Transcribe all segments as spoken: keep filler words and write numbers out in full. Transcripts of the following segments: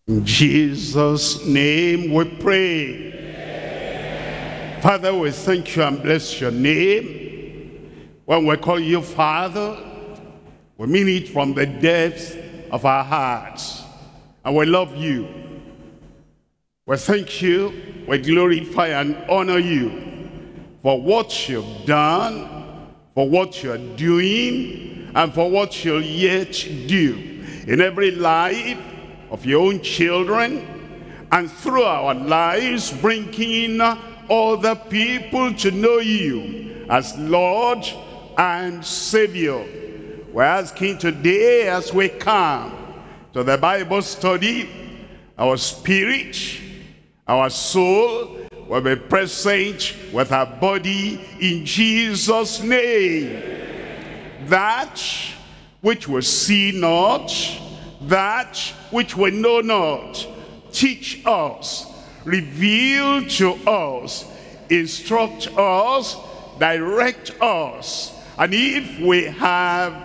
In Jesus' name we pray. Amen. Father, we thank you and bless your name. When we call you Father, we mean it from the depths of our hearts. And we love you. We thank you, we glorify and honor you for what you've done, for what you're doing, and for what you'll yet do in every life of your own children, and through our lives bringing other people to know you as Lord and Savior. We're asking today as we come to the Bible study, our spirit, our soul will be present with our body in Jesus' name. That which we see not, that which we know not, teach us, reveal to us, instruct us, direct us. And if we have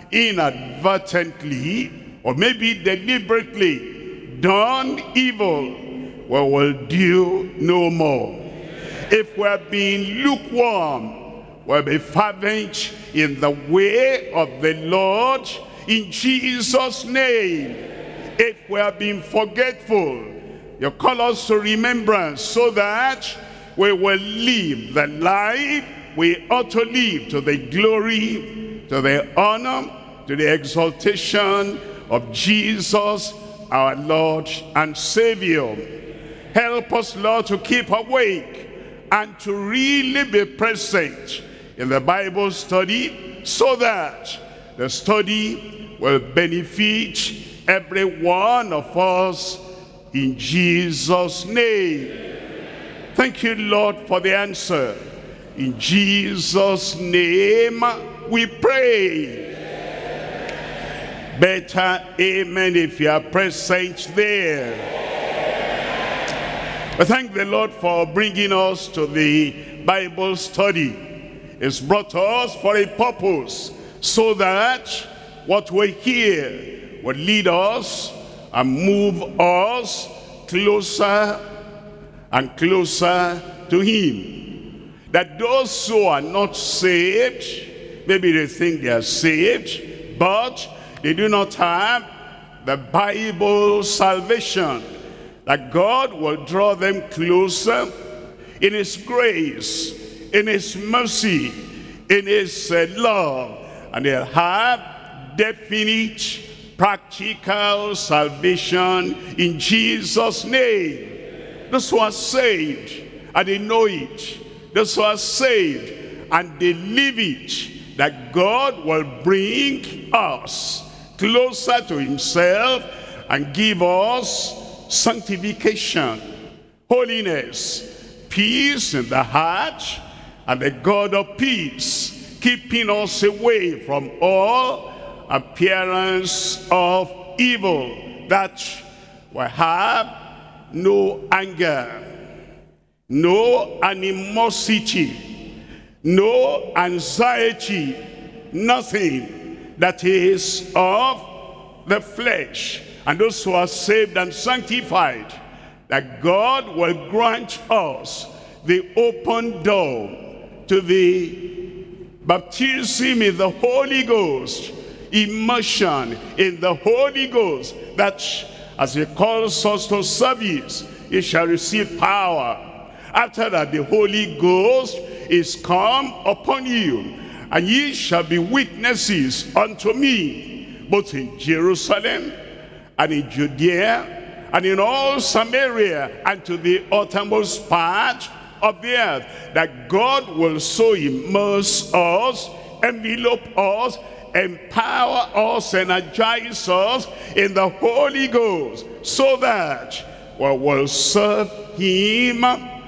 inadvertently or maybe deliberately done evil, we will do no more. If we have been lukewarm, we'll be fervent in the way of the Lord in Jesus' name. If we have been forgetful, you call us to remembrance so that we will live the life we ought to live to the glory, to the honor, to the exaltation of Jesus, our Lord and Savior. Help us, Lord, to keep awake and to really be present in the Bible study so that the study will benefit every one of us in Jesus' name. Thank you, Lord, for the answer. In Jesus' name we pray. Better amen if you are present there. We thank the Lord for bringing us to the Bible study. It's brought us for a purpose, so that what we hear will lead us and move us closer and closer to him. That those who are not saved, maybe they think they are saved, but they do not have the Bible salvation, that God will draw them closer in his grace, in his mercy, in his uh, love, and they'll have definite practical salvation in Jesus' name. Those who are saved and they know it, those who are saved and they live it, that God will bring us closer to himself and give us sanctification, holiness, peace in the heart, and the God of peace keeping us away from all appearance of evil, that we have no anger, no animosity, no anxiety, nothing that is of the flesh. And those who are saved and sanctified, that God will grant us the open door to the baptism in the Holy Ghost, immersion in the Holy Ghost, that as he calls us to service, he shall receive power. After that, the Holy Ghost is come upon you, and ye shall be witnesses unto me, both in Jerusalem and in Judea and in all Samaria and to the uttermost part of the earth. That God will so immerse us, envelope us, empower us, energize us in the Holy Ghost, so that we will serve him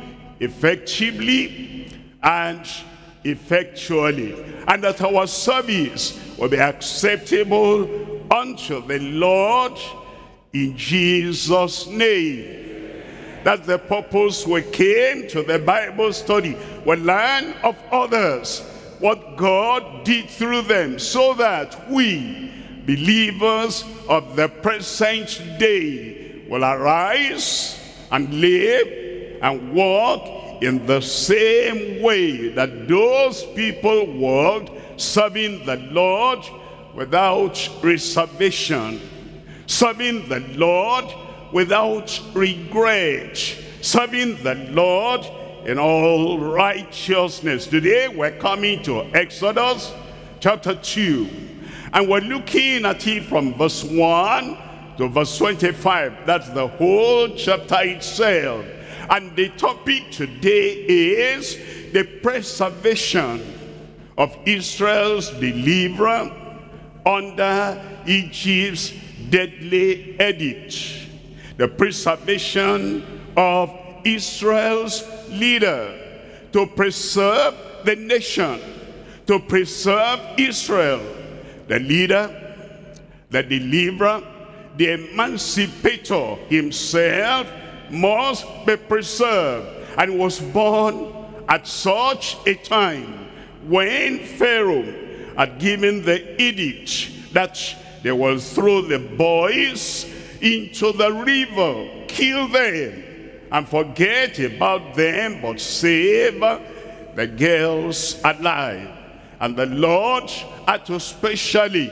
effectively and effectually, and that our service will be acceptable unto the Lord in Jesus' name. That's the purpose we came to the Bible study. We learn of others, what God did through them, so that we, believers of the present day, will arise and live and walk in the same way that those people walked, serving the Lord without reservation, serving the Lord without regret, serving the Lord in all righteousness. Today we're coming to Exodus chapter two, and we're looking at it from verse one to verse twenty-five. That's the whole chapter itself. And the topic today is the preservation of Israel's deliverer under Egypt's deadly edict. The preservation of Israel's leader, to preserve the nation, to preserve Israel. The leader, the deliverer, the emancipator himself must be preserved, and was born at such a time when Pharaoh had given the edict that they will throw the boys into the river, kill them, and forget about them, but save the girls alive. And the Lord had to specially,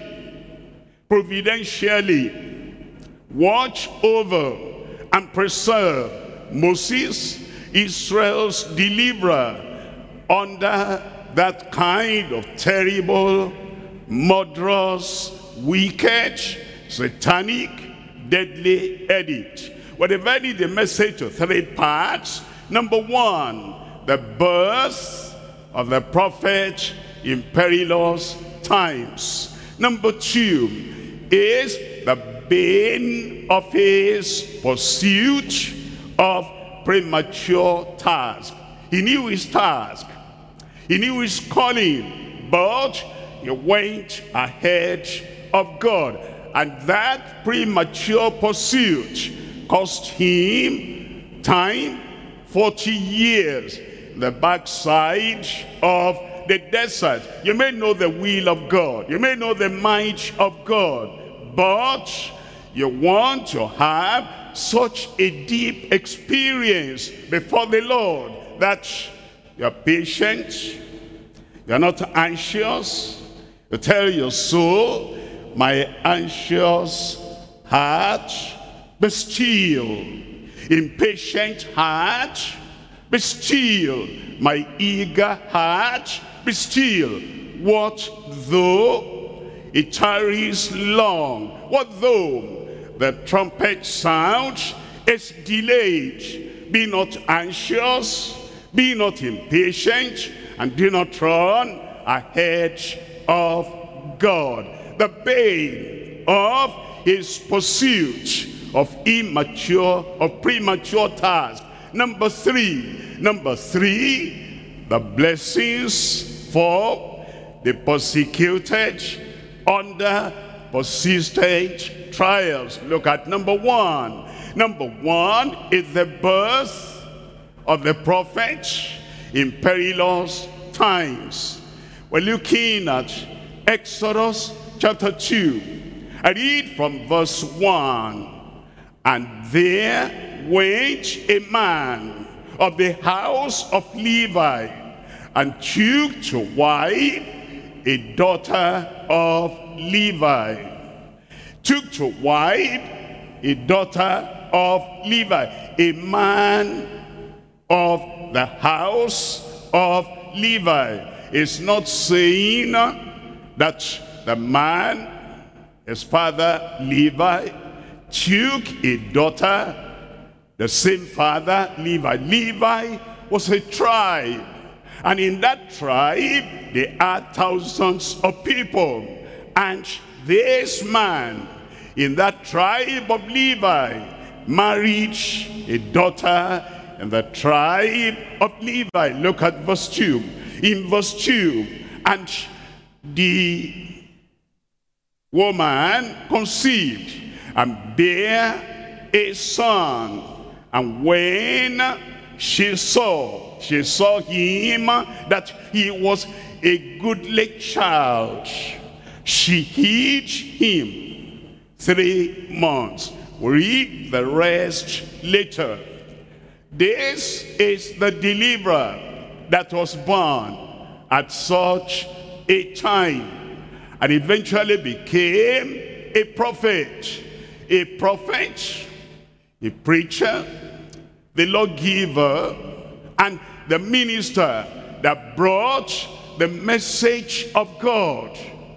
providentially watch over and preserve Moses, Israel's deliverer, under that kind of terrible, murderous, wicked, satanic, deadly edict. Well, they've divided the message to three parts. Number one, the birth of the prophet in perilous times. Number two is the bane of his pursuit of premature task. He knew his task, he knew his calling, but he went ahead of God, and that premature pursuit cost him time, forty years, the backside of the desert. You may know the will of God, you may know the might of God, but you want to have such a deep experience before the Lord that you're patient, you're not anxious. You tell your soul, my anxious heart, be still. Impatient heart, be still. My eager heart, be still. What though it tarries long? What though the trumpet sound is delayed? Be not anxious, be not impatient, and do not run ahead of God. The bane of his pursuit of immature, of premature task. Number three, number three, the blessings for the persecuted under persistent trials. Look at number one. Number one is the birth of the prophet in perilous times. We're looking at Exodus chapter two. I read from verse one. And there went a man of the house of Levi, and took to wife a daughter of Levi. Took to wife a daughter of Levi, a man of the house of Levi. It's not saying that the man, his father Levi, took a daughter, the same father, Levi. Levi was a tribe, and in that tribe there are thousands of people, and this man in that tribe of Levi married a daughter in the tribe of Levi. Look at verse two. In verse two, and the woman conceived and bare a son, and when she saw she saw him that he was a goodly child, she hid him three months. We read the rest later. This is the deliverer that was born at such a time, and eventually became a prophet. A prophet, a preacher, the lawgiver, and the minister that brought the message of God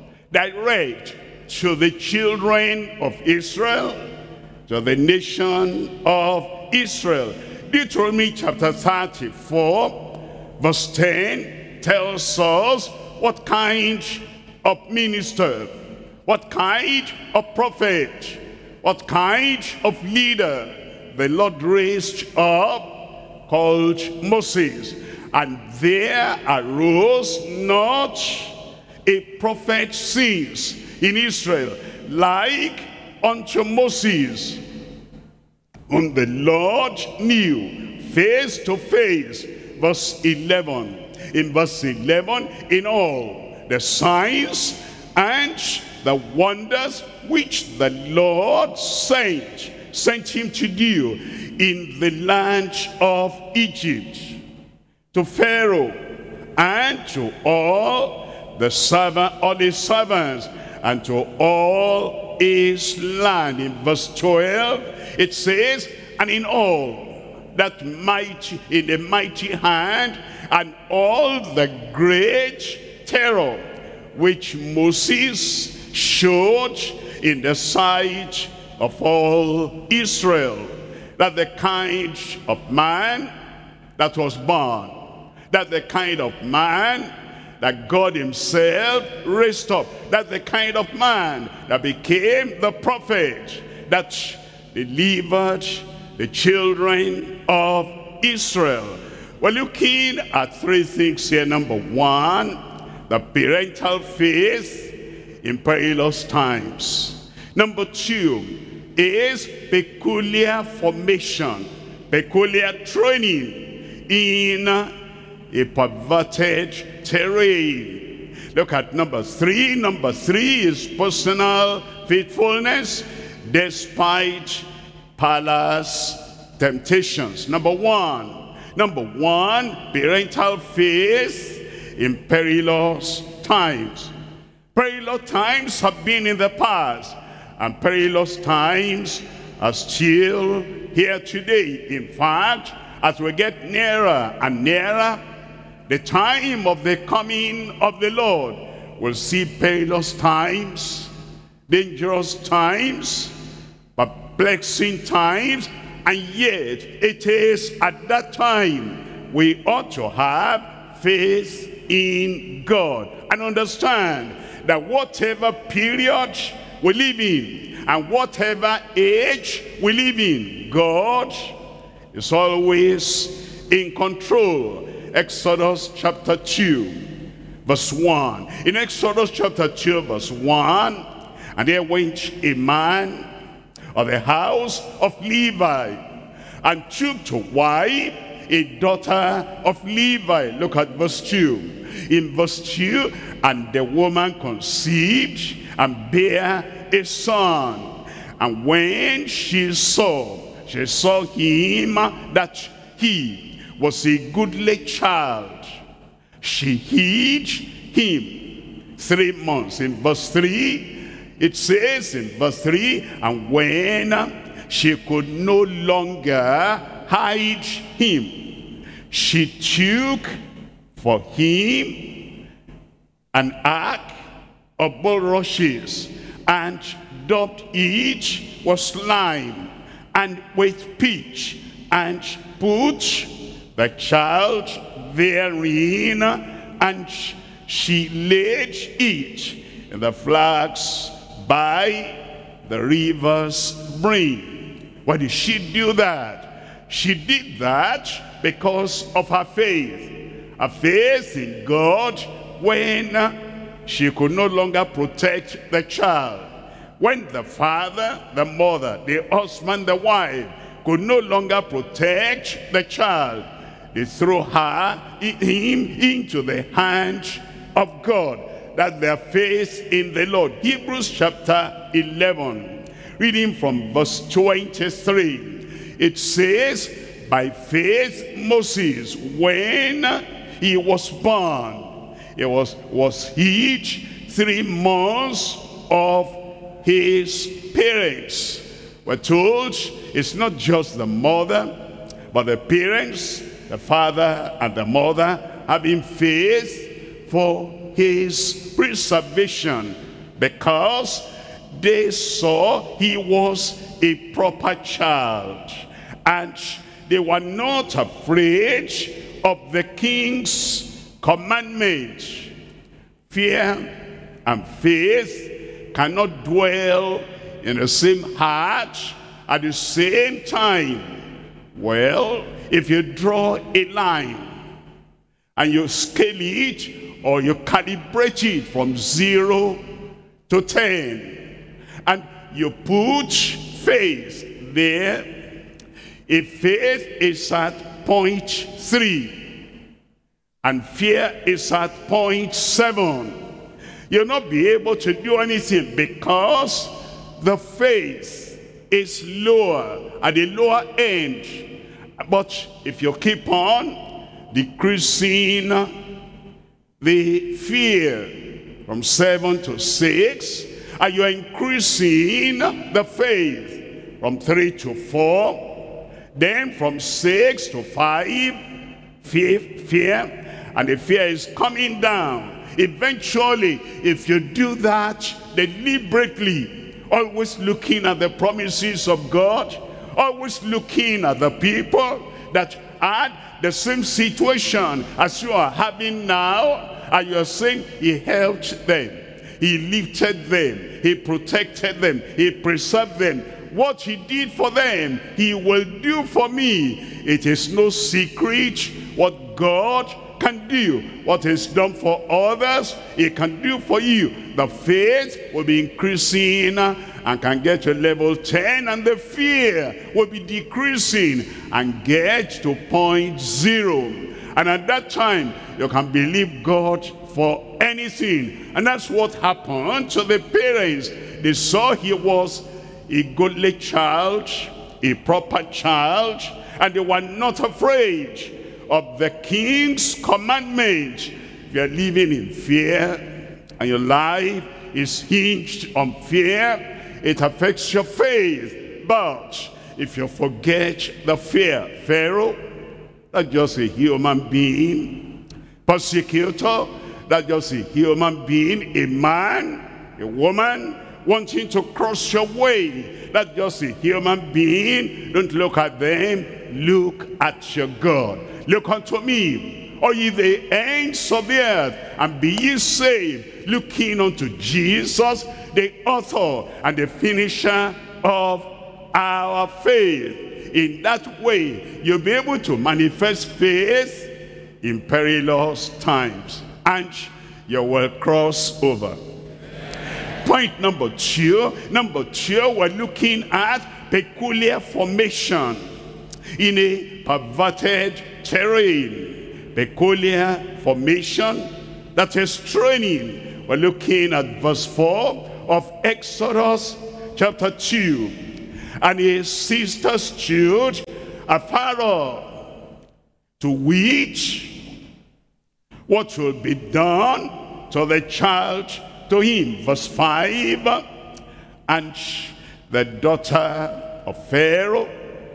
direct to the children of Israel, to the nation of Israel. Deuteronomy chapter thirty-four, verse ten tells us what kind of minister, what kind of prophet, what kind of leader the Lord raised up, called Moses. And there arose not a prophet since in Israel like unto Moses, whom the Lord knew face to face. Verse eleven. In verse eleven, in all the signs and the wonders which the Lord sent, sent him to do in the land of Egypt, to Pharaoh and to all the servant, all his servants, and to all his land. In verse twelve, it says, and in all that mighty, in the mighty hand, and all the great terror which Moses showed in the sight of all Israel, that the kind of man that was born, that the kind of man that God himself raised up, that the kind of man that became the prophet that delivered the children of Israel. We're looking at three things here. Number one, the parental faith in perilous times. Number two is peculiar formation, peculiar training in a perverted terrain. Look at number three. Number three is personal faithfulness despite palace temptations. Number one, number one, parental faith in perilous times. Perilous times have been in the past, and perilous times are still here today. In fact, as we get nearer and nearer the time of the coming of the Lord, we'll see perilous times, dangerous times, perplexing times, and yet it is at that time we ought to have faith in God and understand that whatever period we live in and whatever age we live in, God is always in control. Exodus chapter two, verse one. In Exodus chapter two, verse one, and there went a man of the house of Levi, and took to wife a daughter of Levi. Look at verse two. In verse two, and the woman conceived and bare a son. And when she saw, she saw him that he was a goodly child, she hid him three months. In verse three, it says in verse three, and when she could no longer hide him, she took for him an ark of bulrushes, and daubed it with slime and with pitch, and put the child therein, and she laid it in the flags by the river's brink. Why did she do that? She did that because of her faith. Her faith in God when she could no longer protect the child. When the father, the mother, the husband, the wife could no longer protect the child, they threw her, him into the hand of God. That their faith in the Lord. Hebrews chapter eleven. Reading from verse twenty-three, it says, by faith Moses, when he was born, it was, was hid three months of his parents. We're told it's not just the mother, but the parents, the father and the mother, having faith for his preservation, because they saw he was a proper child, and they were not afraid of the king's commandment. Fear and faith cannot dwell in the same heart at the same time. Well, if you draw a line and you scale it or you calibrate it from zero to ten, and you put faith there, if faith is at point three and fear is at point seven, you'll not be able to do anything, because the faith is lower, at the lower end. But if you keep on decreasing the fear from seven to six, and you're increasing the faith from three to four, then from six to five, fear, fear, and the fear is coming down. Eventually, if you do that deliberately, always looking at the promises of God, always looking at the people that had the same situation as you are having now, and you're saying he helped them, he lifted them, he protected them, he preserved them. What he did for them, he will do for me. It is no secret what God can do. What is done for others, he can do for you. The faith will be increasing and can get to level ten, and the fear will be decreasing and get to point zero. And at that time, you can believe God for anything. And that's what happened to the parents. They saw he was a godly child, a proper child, and they were not afraid of the king's commandment. If you're living in fear and your life is hinged on fear, it affects your faith. But if you forget the fear, Pharaoh, that's just a human being. Persecutor, that's just a human being. A man, a woman wanting to cross your way, that's just a human being. Don't look at them, look at your God. Look unto me, all ye the ends of the earth, and be ye saved, looking unto Jesus, the author and the finisher of our faith. In that way, you'll be able to manifest faith in perilous times, and you will cross over. Point number two. Number two, we're looking at peculiar formation in a perverted terrain. Peculiar formation, that is training. We're looking at verse four of Exodus chapter two. And his sister stood afar off, to which what will be done to the child to him. Verse five, and the daughter of Pharaoh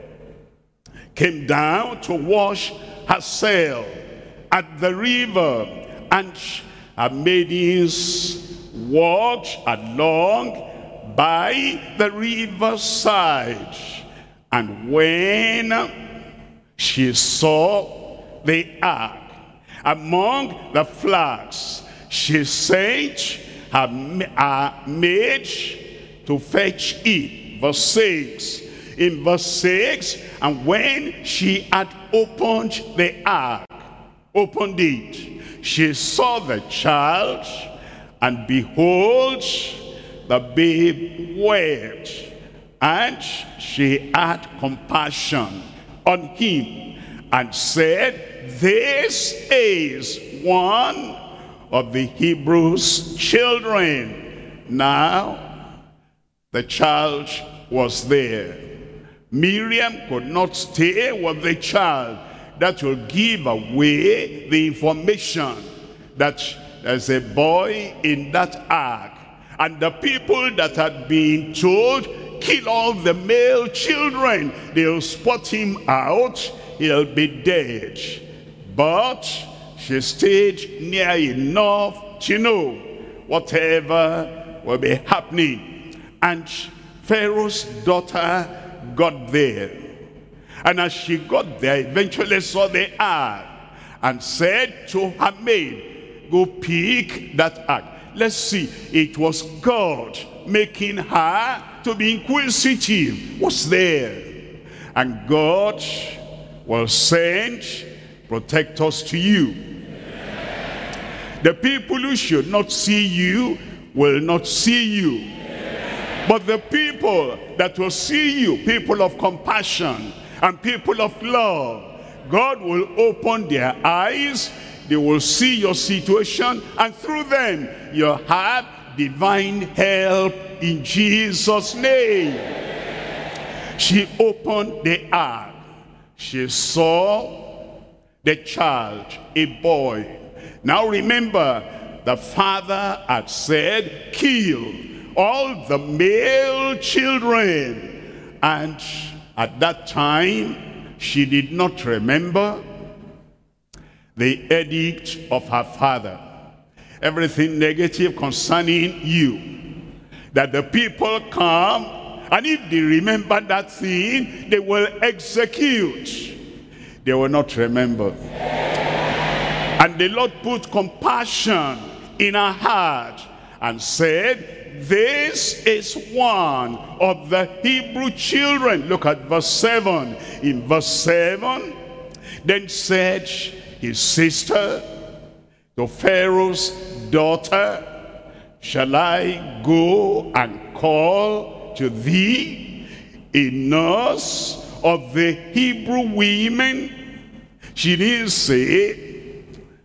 came down to wash herself at the river, and her maidens walked along by the riverside. And when she saw the ark among the flags, she sent her, her maid to fetch it. Verse six. In verse six, and when she had opened the ark, opened it, she saw the child, and behold, the babe wept, and she had compassion on him, and said, this is one of the Hebrews' children. Now the child was there. Miriam could not stay with the child. That will give away the information that there's a boy in that ark. And the people that had been told, kill all the male children, they'll spot him out, he'll be dead. But she stayed near enough to know whatever will be happening. And Pharaoh's daughter got there. And as she got there, eventually saw the ark and said to her maid, go pick that ark. Let's see, it was God making her to be inquisitive. What's there? And God will send protectors to you. The people who should not see you will not see you. But the people that will see you, people of compassion and people of love, God will open their eyes. They will see your situation, and through them you'll have divine help in Jesus' name. She opened the ark. She saw the child, a boy. Now remember, the father had said, kill all the male children. And at that time, she did not remember the edict of her father. Everything negative concerning you, that the people come, and if they remember that thing, they will execute. They will not remember. And the Lord put compassion in her heart and said, this is one of the Hebrew children. Look at verse seven. In verse seven, then said his sister to Pharaoh's daughter, shall I go and call to thee a nurse of the Hebrew women? She didn't say,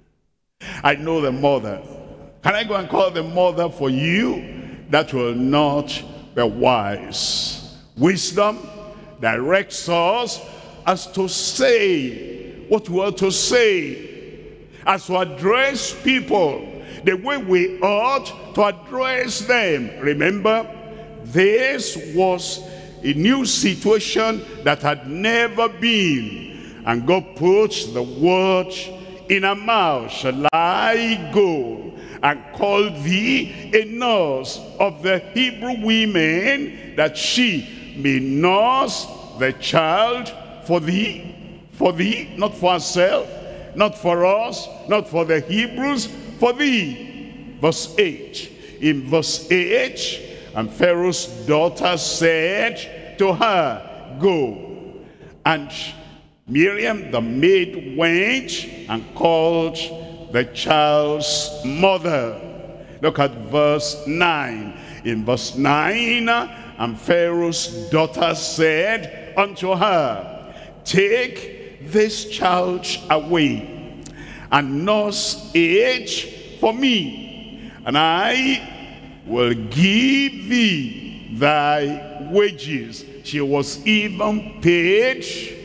I know the mother. Can I go and call the mother for you? That will not be wise. Wisdom directs us as to say what we are to say, as to address people the way we ought to address them. Remember, this was a new situation that had never been, and God puts the word in her mouth. Shall I go and call thee a nurse of the Hebrew women, that she may nurse the child for thee? For thee, not for herself, not for us, not for the Hebrews, for thee. Verse eight. In verse eight, and Pharaoh's daughter said to her, go. And Miriam the maid went and called the child's mother. Look at verse nine. In verse nine, and Pharaoh's daughter said unto her, take this child away and nurse it for me, and I will give thee thy wages. She was even paid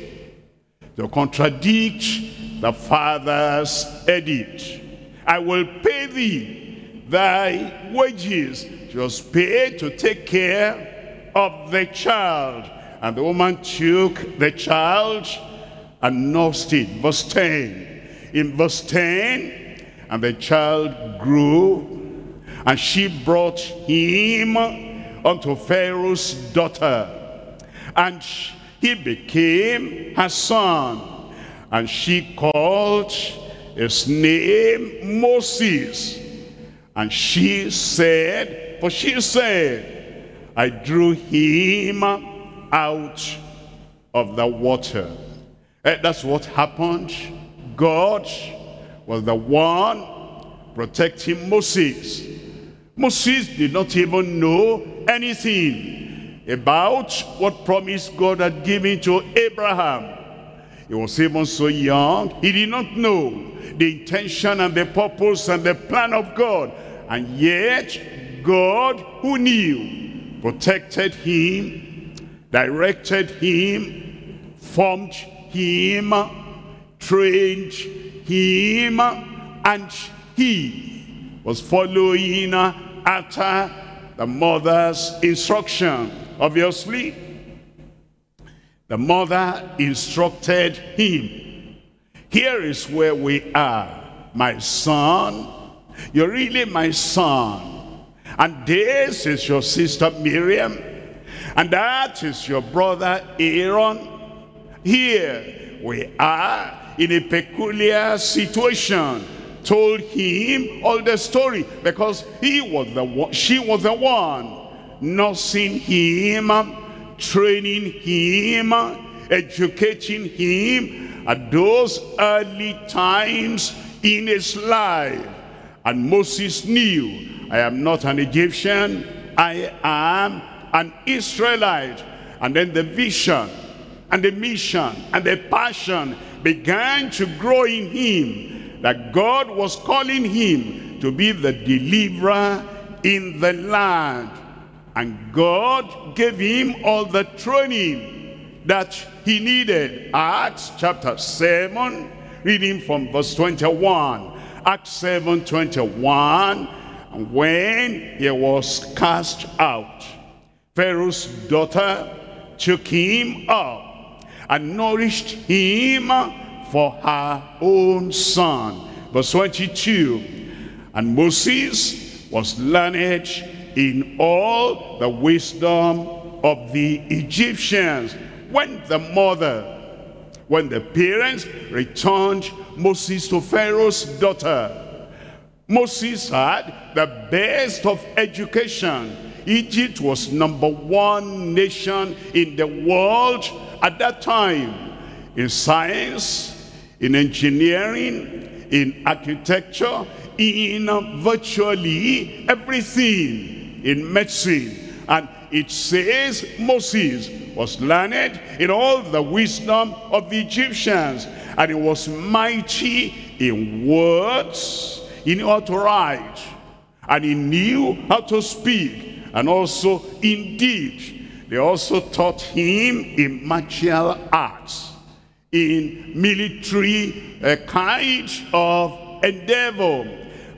to contradict the father's edict. I will pay thee thy wages. She was paid to take care of the child. And the woman took the child and nursed it. Verse ten. In verse ten, and the child grew, and she brought him unto Pharaoh's daughter, and he became her son. And she called his name Moses. And she said, for she said, I drew him out of the water. And that's what happened. God was the one protecting Moses. Moses did not even know anything about what promise God had given to Abraham. He was even so young, he did not know the intention and the purpose and the plan of God. And yet, God, who knew, protected him directed him, formed him, trained him, and he was following after the mother's instruction. Obviously, the mother instructed him. Here is where we are. My son, you're really my son. And this is your sister Miriam. And that is your brother Aaron. Here we are in a peculiar situation. Told him all the story because he was the one, she was the one nursing him, training him, educating him at those early times in his life. And Moses knew, I am not an Egyptian, I am an Israelite. And then the vision and the mission and the passion began to grow in him, that God was calling him to be the deliverer in the land. And God gave him all the training that he needed. Acts chapter seven, reading from verse twenty-one. Acts seven twenty-one. And when he was cast out, Pharaoh's daughter took him up and nourished him for her own son. Verse twenty-two. And Moses was learned in all the wisdom of the Egyptians. When the mother, when the parents returned Moses to Pharaoh's daughter, Moses had the best of education. Egypt was number one nation in the world at that time, in science, in engineering, in architecture, in virtually everything, in medicine. And it says Moses was learned in all the wisdom of the Egyptians, and he was mighty in words. He knew how to write, and he knew how to speak, and also in deed. They also taught him in martial arts, in military uh, kind of endeavor,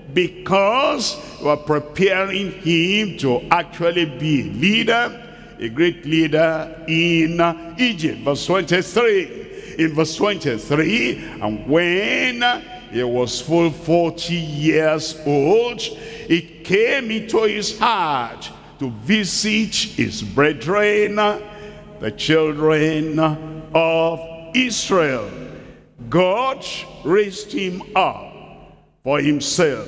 because we were preparing him to actually be a leader, a great leader in uh, Egypt. Verse twenty-three. In verse twenty-three, and when he was full forty years old, it came into his heart to visit his brethren, the children of Israel. God raised him up for himself.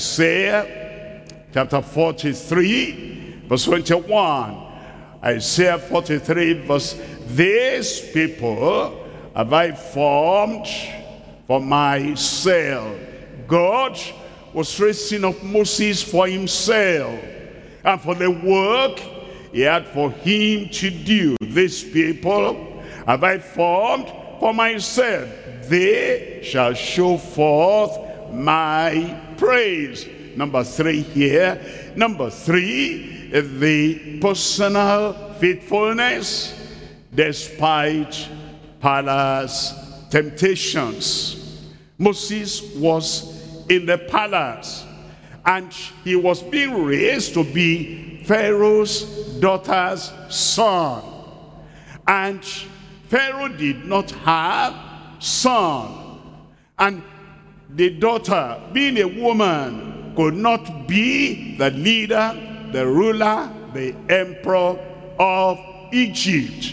Isaiah chapter forty-three, verse twenty-one. Isaiah forty-three, verse, these people have I formed for myself. God was raising up Moses for himself and for the work he had for him to do. These people have I formed for myself. They shall show forth my praise. Number three here. Number three is the personal faithfulness despite palace temptations. Moses was in the palace, and he was being raised to be Pharaoh's daughter's son. And Pharaoh did not have son, and the daughter, being a woman, could not be the leader, the ruler, the emperor of Egypt.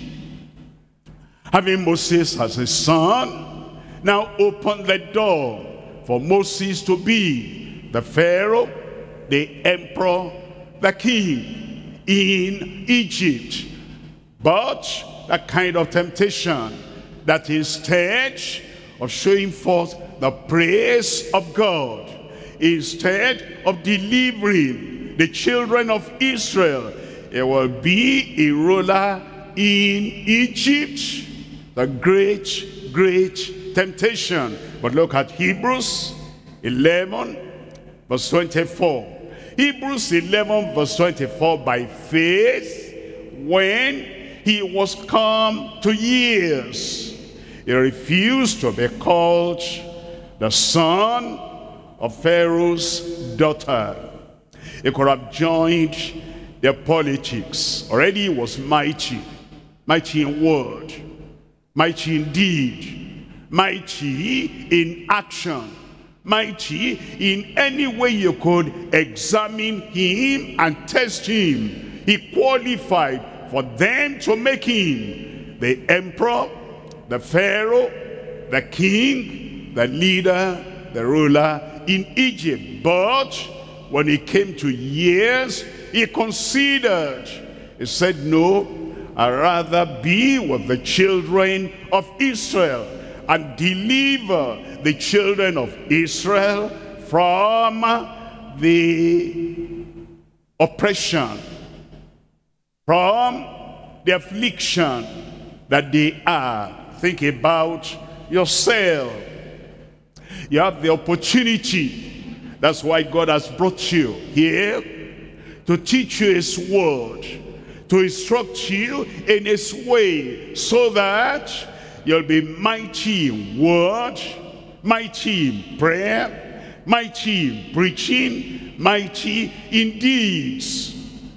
Having Moses as a son now opened the door for Moses to be the Pharaoh, the emperor, the king in Egypt. But that kind of temptation, that instead of showing forth the praise of God, instead of delivering the children of Israel, it will be a ruler in Egypt. The great, great temptation. But look at Hebrews eleven, verse twenty-four. Hebrews eleven, verse twenty-four. By faith, when he was come to years, he refused to be called the son of Pharaoh's daughter. He could have joined their politics. Already he was mighty, mighty in word, mighty in deed, mighty in action, mighty in any way you could examine him and test him. He qualified for them to make him the emperor, the pharaoh, the king, the leader, the ruler in Egypt. But when he came to years, he considered, he said, no, I'd rather be with the children of Israel and deliver the children of Israel from the oppression, from the affliction that they are. Think about yourself. You have the opportunity. That's why God has brought you here, to teach you his word, to instruct you in his way, so that you'll be mighty in word, mighty in prayer, mighty in preaching, mighty in deeds.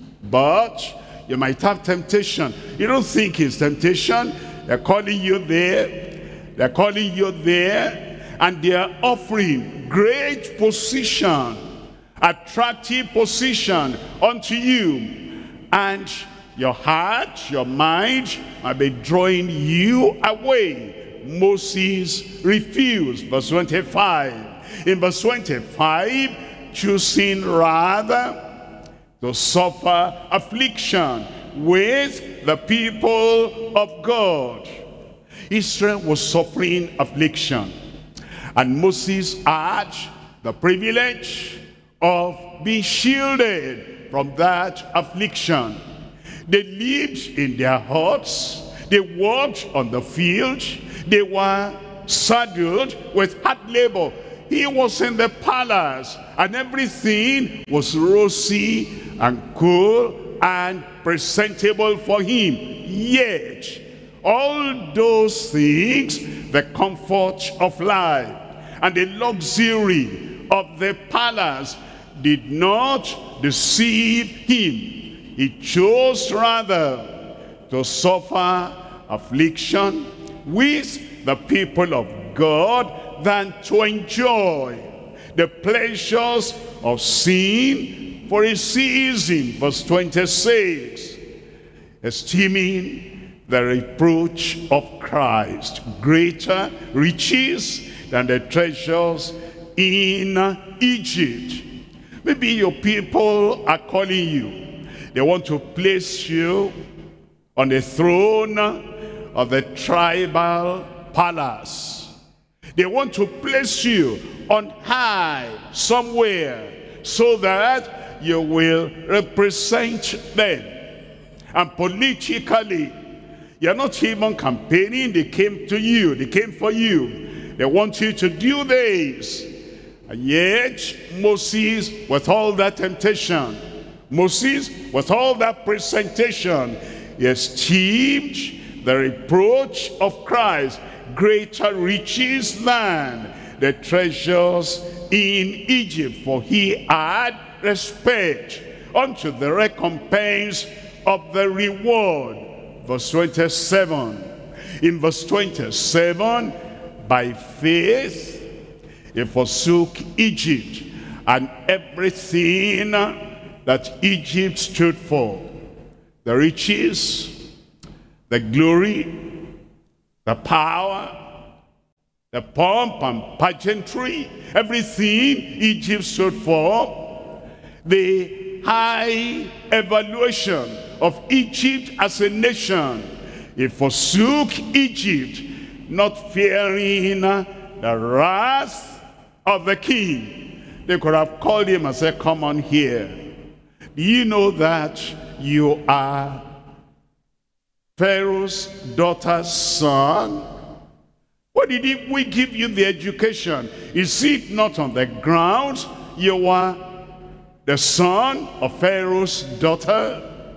But you might have temptation. You don't think it's temptation. They're calling you there. They're calling you there. And they're offering great position, attractive position unto you. And your heart, your mind might be drawing you away. Moses refused. Verse twenty-five. In verse twenty-five, choosing rather to suffer affliction with the people of God. Israel was suffering affliction, and Moses had the privilege of being shielded from that affliction. They lived in their huts, they worked on the field, they were saddled with hard labor. He was in the palace, and everything was rosy and cool and presentable for him. Yet, all those things, the comfort of life and the luxury of the palace, did not deceive him. He chose rather to suffer affliction with the people of God than to enjoy the pleasures of sin for a season. Verse twenty-six, esteeming the reproach of Christ greater riches than the treasures in Egypt. Maybe your people are calling you. They want to place you on the throne of the tribal palace. They want to place you on high somewhere so that you will represent them. And politically, you're not even campaigning. They came to you. They came for you. They want you to do this. And yet, Moses, with all that temptation, Moses, with all that presentation, he esteemed the reproach of Christ greater riches than the treasures in Egypt, for he had respect unto the recompense of the reward. Verse twenty-seven. In verse twenty-seven, by faith he forsook Egypt and everything that Egypt stood for, the riches, the glory, the power, the pomp and pageantry, everything Egypt stood for, the high evaluation of Egypt as a nation. He forsook Egypt, not fearing the wrath of the king. They could have called him and said, come on here. Do you know that you are Pharaoh's daughter's son? Why did he, we give you the education? Is it not on the ground you are the son of Pharaoh's daughter?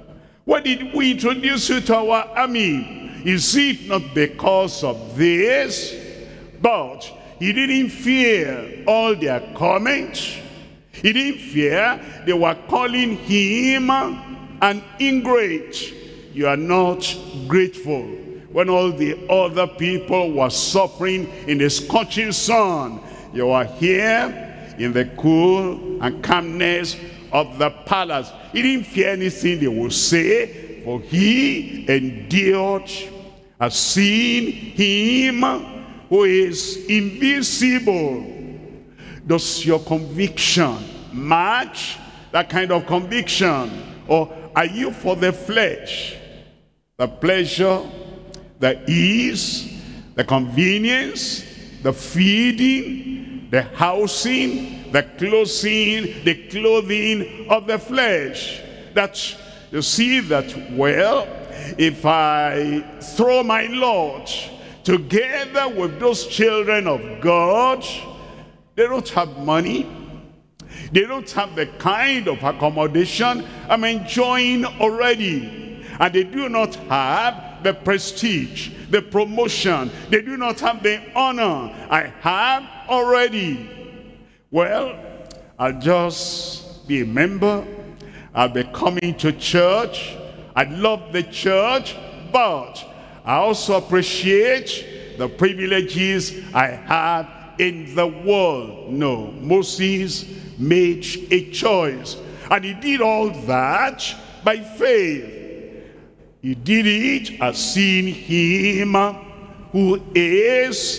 Why did we introduce you to our army? Is it not because of this? But he didn't fear all their comments. He didn't fear they were calling him an ingrate. You are not grateful. When all the other people were suffering in the scorching sun, you are here in the cool and calmness of the palace. He didn't fear anything they would say, for he endured, has seen him who is invisible. Does your conviction match that kind of conviction? Or are you for the flesh? The pleasure, the ease, the convenience, the feeding, the housing, the clothing, the clothing of the flesh. That you see that, well, if I throw my lot together with those children of God, they don't have money, they don't have the kind of accommodation I'm enjoying already, and they do not have the prestige, the promotion, they do not have the honor I have already. Well, I'll just be a member, I'll be coming to church, I love the church, but I also appreciate the privileges I have in the world. No, Moses made a choice, and he did all that by faith. He did it as seeing him who is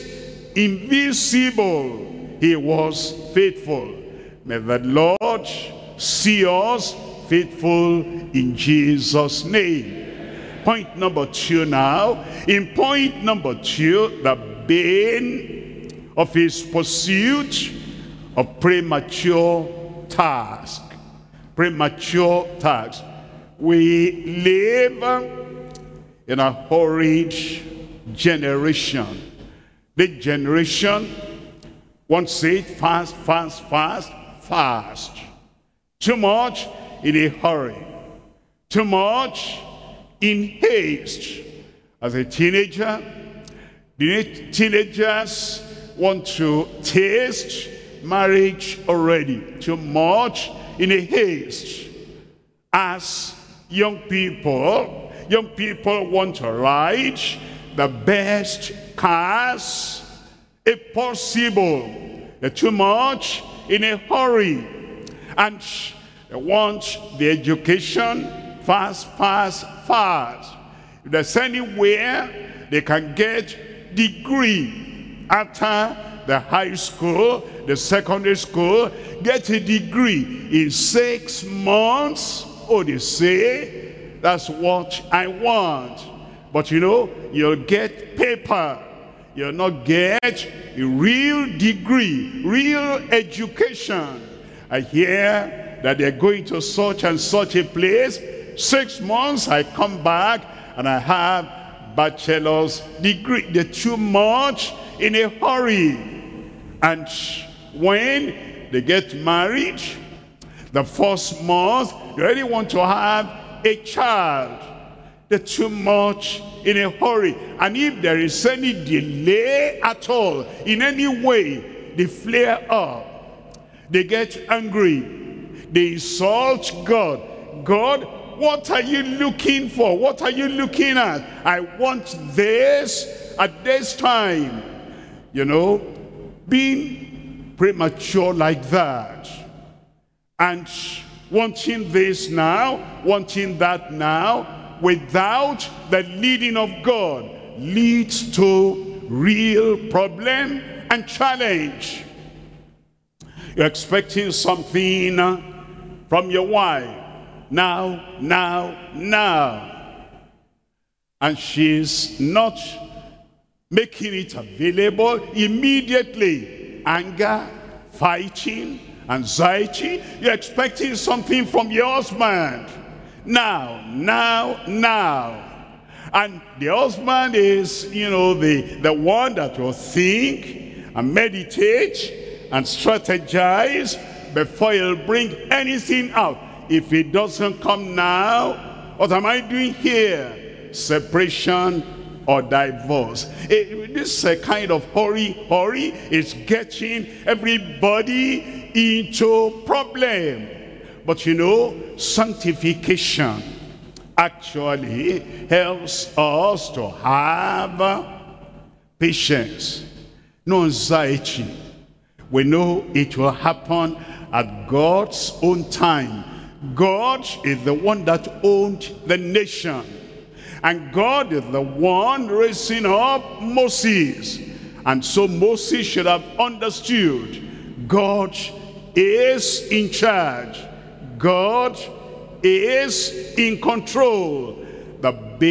invisible. He was faithful. May the Lord see us faithful in Jesus' name. Point number two now. In point number two, the bane of his pursuit of premature task. Premature task. We live in a hurried generation. The generation wants it fast, fast, fast, fast. Too much in a hurry. Too much in haste. As a teenager, the teenagers want to taste marriage already. Too much in a haste. As young people, young people want to ride the best cars if possible. They're too much in a hurry, and they want the education fast, fast, fast. If there's anywhere they can get degree after the high school, the secondary school, get a degree in six months, oh, they say, that's what I want. But you know, you'll get paper, you'll not get a real degree, real education. I hear that they're going to such and such a place. Six months, I come back and I have bachelor's degree. They're too much in a hurry. And when they get married, the first month, they already want to have a child. They're too much in a hurry. And if there is any delay at all, in any way, they flare up. They get angry. They insult God. God, what are you looking for? What are you looking at? I want this at this time. You know, being premature like that. And wanting this now, wanting that now, without the leading of God, leads to real problem and challenge. You're expecting something from your wife. Now, now, now. And she's not making it available immediately. Anger, fighting, anxiety. You're expecting something from your husband. Now, now, now. And the husband is, you know, the, the one that will think and meditate and strategize before he'll bring anything out. If it doesn't come now, What am I doing here? Separation or divorce. It, this uh, kind of hurry, hurry is getting everybody into problem. But you know, sanctification actually helps us to have patience, no anxiety. We know it will happen at God's own time. God is the one that owned the nation. And God is the one raising up Moses. And so Moses should have understood God is in charge. God is in control. The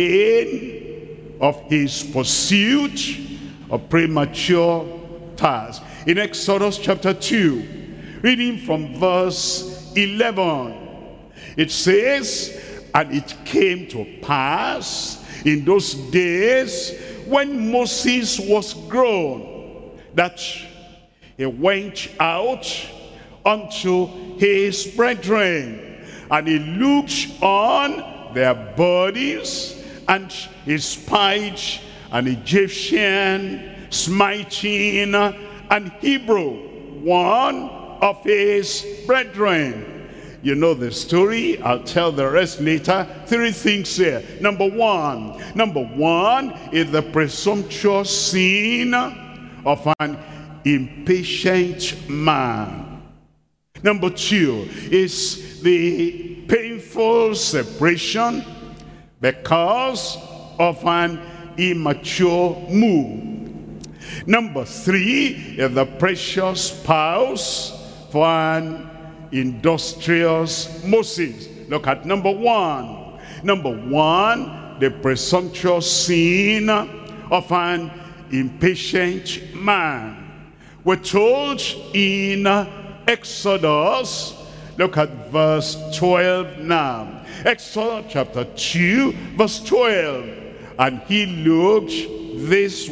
bane of his pursuit of premature task. In Exodus chapter two, reading from verse eleven, it says, and it came to pass in those days when Moses was grown, that he went out unto his brethren, and he looked on their bodies, and he spied an Egyptian smiting an Hebrew, one of his brethren. You know the story. I'll tell the rest later. Three things here. Number one. Number one is the presumptuous sin of an impatient man. Number two is the painful separation because of an immature move. Number three is the precious spouse for an industrious Moses. Look at number one. Number one, the presumptuous sin of an impatient man. We're told in Exodus, look at verse twelve now. Exodus chapter two, verse twelve. And he looked this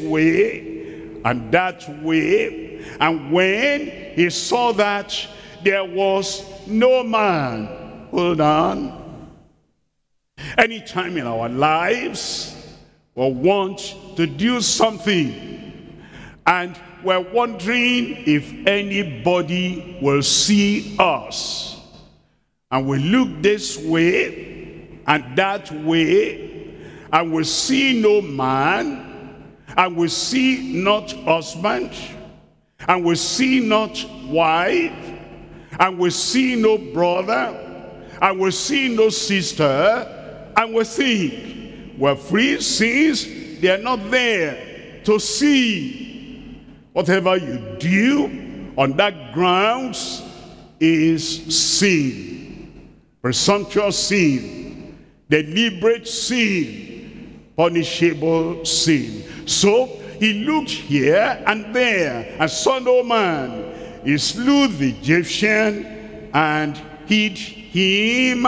way and that way, and when he saw that there was no man. Hold on. Anytime in our lives we want to do something and we're wondering if anybody will see us, and we look this way and that way, and we see no man, and we see not husband, and we see not wife, and we see no brother, and we see no sister, and we think we're free since they're not there to see. Whatever you do on that grounds is sin. Presumptuous sin, deliberate sin, punishable sin. So he looked here and there and saw no man. He slew the Egyptian and hid him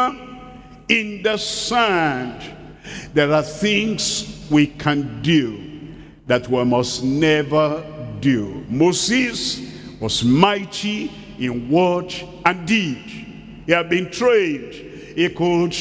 in the sand. There are things we can do that we must never do. Moses was mighty in word and deed. He had been trained. He could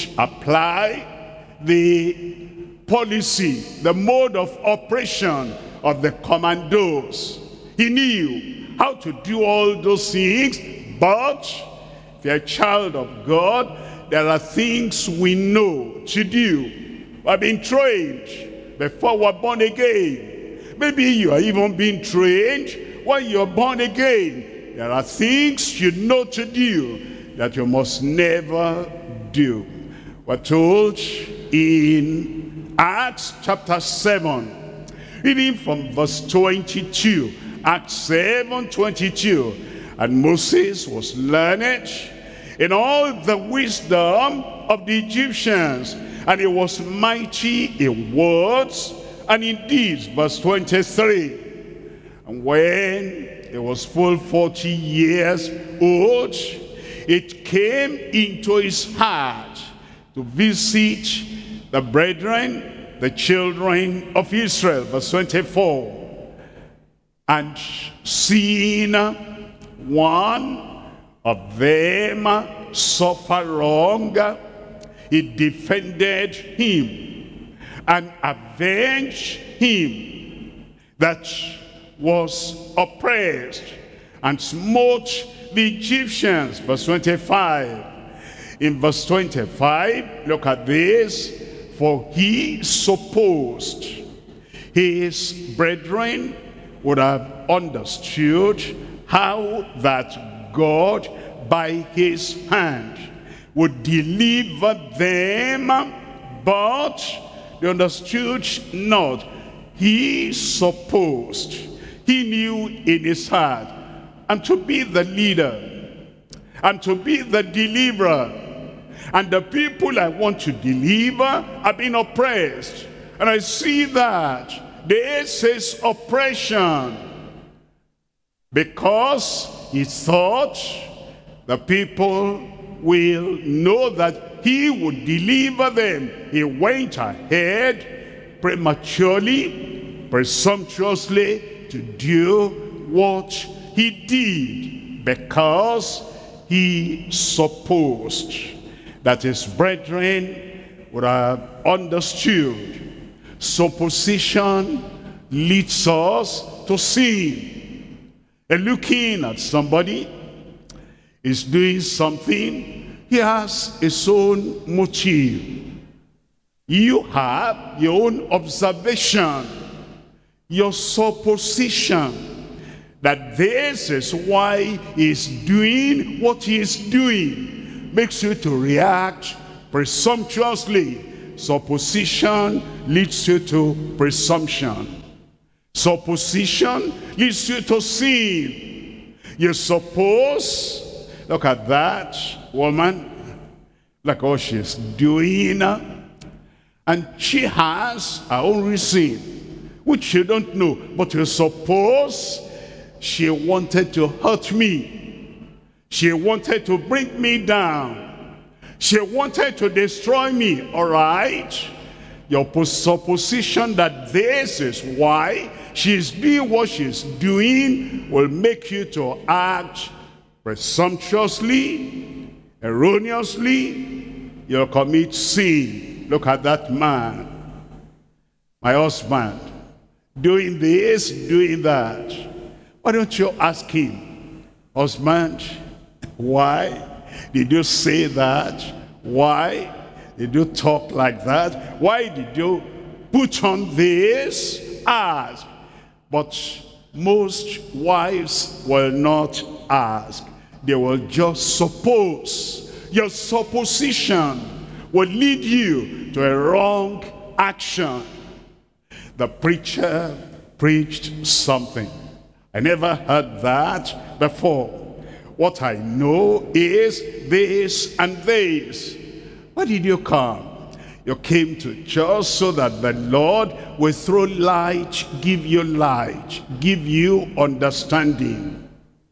apply the policy, the mode of operation of the commandos. He knew how to do all those things, but if you're a child of God, there are things we know to do. We've been trained before we're born again. Maybe you are even being trained when you're born again. There are things you know to do that you must never do. We're told in Acts chapter seven, reading from verse twenty-two. Acts seven twenty-two. And Moses was learned in all the wisdom of the Egyptians, and he was mighty in words and in deeds. Verse twenty-three. And when he was full forty years old, it came into his heart to visit the brethren, the children of Israel. Verse twenty-four. And seeing one of them suffer wrong, he defended him and avenged him that was oppressed and smote the Egyptians. Verse twenty-five. In verse twenty-five, look at this. For he supposed his brethren would have understood how that God by his hand would deliver them, but they understood not. He supposed, he knew in his heart, I'm to be the leader, I'm to be the deliverer, and the people I want to deliver are being oppressed, and I see that there is oppression, because he thought the people will know that he would deliver them. He went ahead prematurely, presumptuously to do what he did, because he supposed that his brethren would have understood. Supposition leads us to sin. And looking at somebody is doing something, he has his own motive. You have your own observation, your supposition that this is why he's doing what he's doing, makes you to react presumptuously. Supposition leads you to presumption. Supposition leads you to sin. You suppose, look at that woman, look what she's doing, and she has her own reason, which you don't know, but you suppose she wanted to hurt me. She wanted to bring me down. She wanted to destroy me, all right? Your supposition that this is why she's doing what she's doing will make you to act presumptuously, erroneously. You'll commit sin. Look at that man, my husband, doing this, doing that. Why don't you ask him, husband, why did you say that? Why did you talk like that? Why did you put on this? Ask. But most wives will not ask. They will just suppose. Your supposition will lead you to a wrong action. The preacher preached something. I never heard that before. What I know is this and this. Why did you come? You came to church so that the Lord will throw light, give you light, give you understanding.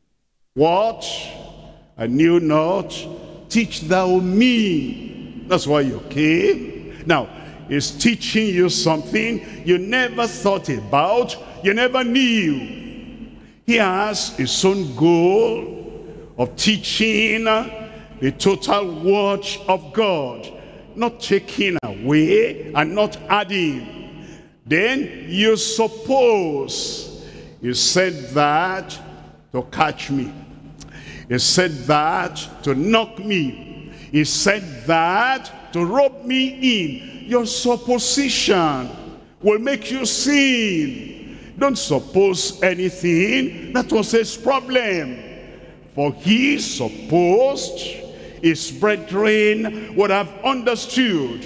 What? I knew not. Teach thou me. That's why you came. Now, he's teaching you something you never thought about, you never knew. He has his own goal of teaching the total word of God, not taking away and not adding. Then you suppose he said that to catch me. He said that to knock me. He said that to rope me in. Your supposition will make you sin. Don't suppose anything. That was his problem. For he supposed his brethren would have understood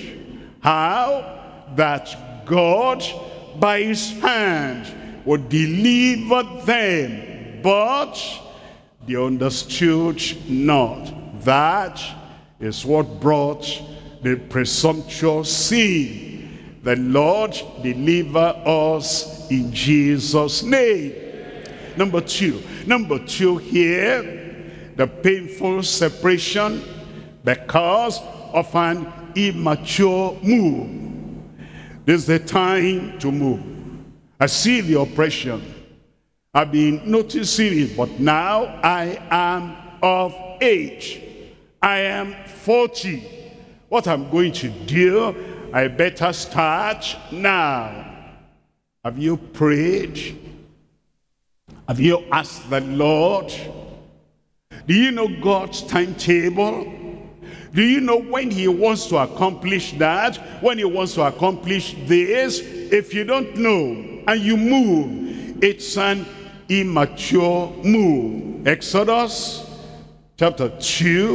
how that God by his hand would deliver them, but they understood not. That is what brought the presumptuous sin. The Lord deliver us in Jesus' name. Number two, number two here, the painful separation because of an immature move. This is the time to move. I see the oppression. I've been noticing it, but now I am of age. I am forty. what I'm going to do, I better start now. Have you prayed? Have you asked the Lord? Do you know God's timetable? Do you know when he wants to accomplish that? When he wants to accomplish this? If you don't know and you move, it's an immature move. Exodus chapter two,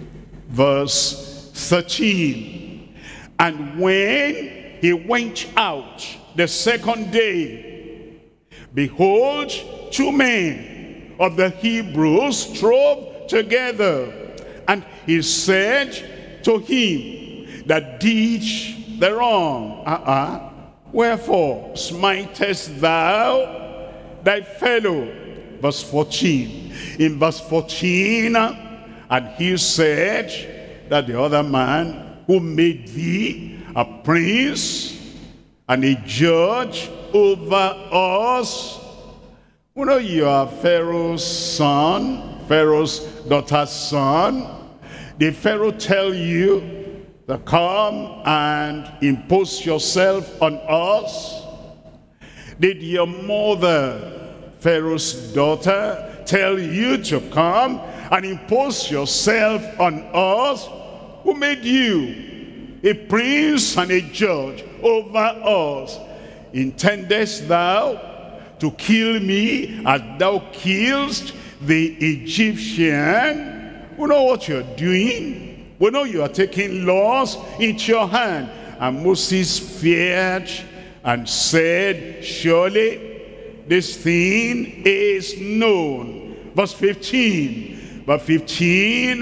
verse thirteen. And when he went out the second day, behold, two men of the Hebrews strove together. And he said to him that did the wrong, uh-uh, wherefore smitest thou thy fellow? Verse fourteen. In verse fourteen, and he said that the other man who made thee a prince and a judge over us. You know, you are Pharaoh's son, Pharaoh's daughter's son. Did Pharaoh tell you to come and impose yourself on us? Did your mother, Pharaoh's daughter, tell you to come and impose yourself on us? Who made you a prince and a judge over us? Intendest thou to kill me as thou killest the Egyptian? We know what you're doing. We know you are taking laws into your hand. And Moses feared and said, surely this thing is known. Verse fifteen. Verse fifteen.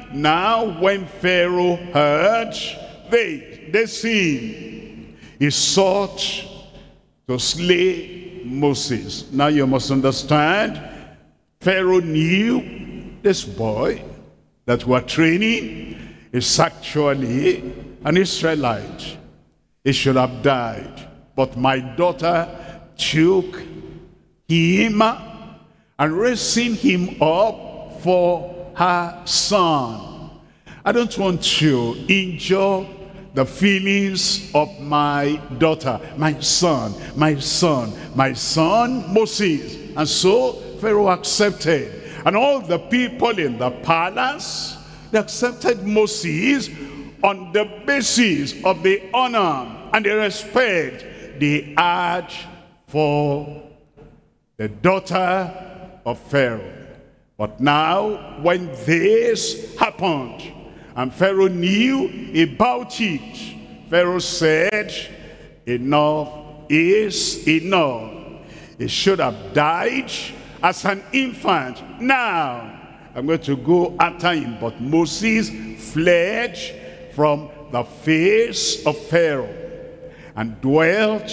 Now when Pharaoh heard they, they sin, he sought to slay Moses. Now you must understand, Pharaoh knew this boy that we're training is actually an Israelite. He should have died. But my daughter took him and raising him up for her son. I don't want to injure the feelings of my daughter, my son, my son, my son Moses. And so Pharaoh accepted. And all the people in the palace, they accepted Moses on the basis of the honor and the respect they had for the daughter of Pharaoh. But now, when this happened, and Pharaoh knew about it, Pharaoh said, enough is enough. He should have died as an infant. Now, I'm going to go after him. But Moses fled from the face of Pharaoh and dwelt